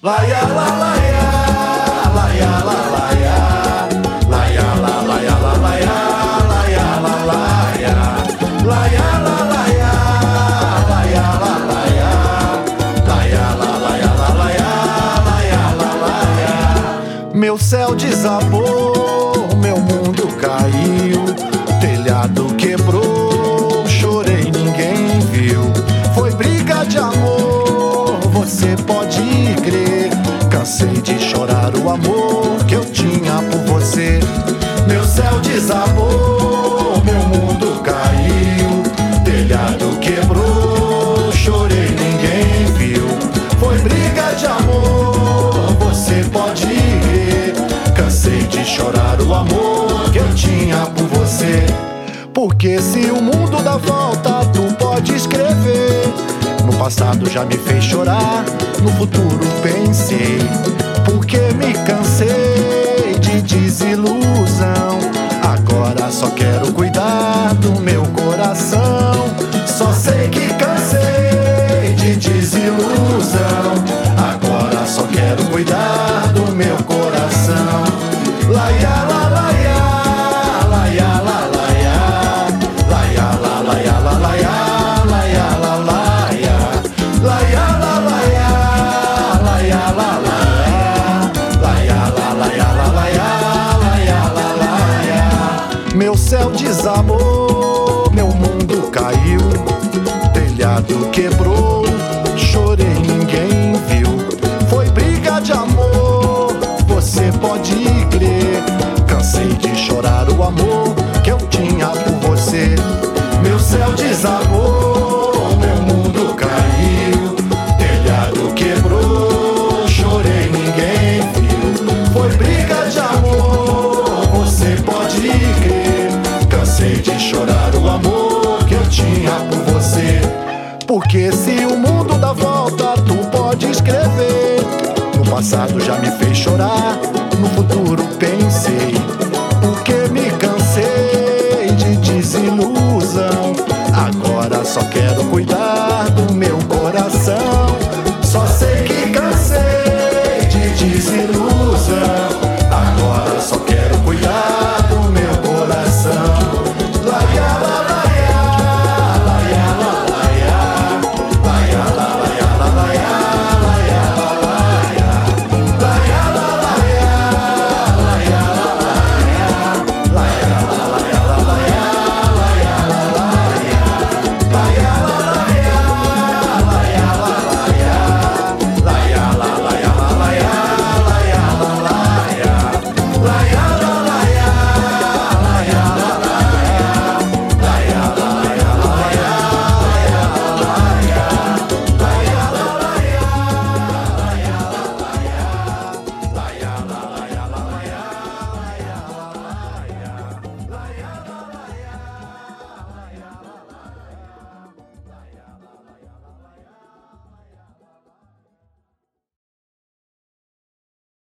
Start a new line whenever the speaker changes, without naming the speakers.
Laia, la, laia, laia, la, laia, laia, la, laia, la, laia, laia, la, laia, laia, la, laia, laia, la, laia, laia, la, laia, la, laia, laia, la, laia. Meu céu desabou, meu mundo caiu, telhado quebrou, chorei, ninguém viu. Foi briga de amor, você pode crer. Cansei de chorar o amor que eu tinha por você. Meu céu desabou, meu mundo caiu, telhado quebrou, chorei, ninguém viu. Foi briga de amor, você pode crer. Cansei de chorar o amor que eu tinha por você. Porque se o mundo dá volta, tu pode escrever. No passado já me fez chorar, no futuro pensei. Porque me cansei de desilusão. Agora só quero cuidar do meu coração. Só sei que cansei de desilusão. Agora só quero cuidar do meu coração. Laia, la, laia, laia, la, laia, laia, la, laia, la, laia, laia, la, laia, laia, la, laia, laia, la, laia, laia, la, laia, la, laia, laia, la, laia. Meu céu desabou, meu mundo caiu, telhado quebrou, chorei, ninguém viu. Foi briga de amor, você pode crer. Cansei de chorar o amor que eu tinha por você. Meu céu desabou, meu mundo caiu, telhado quebrou, chorei, ninguém viu. Foi briga de amor, você pode crer. Cansei de chorar o amor que eu tinha por você. Porque se o mundo dá volta, tu pode escrever. No passado já me fez chorar, no futuro pensei.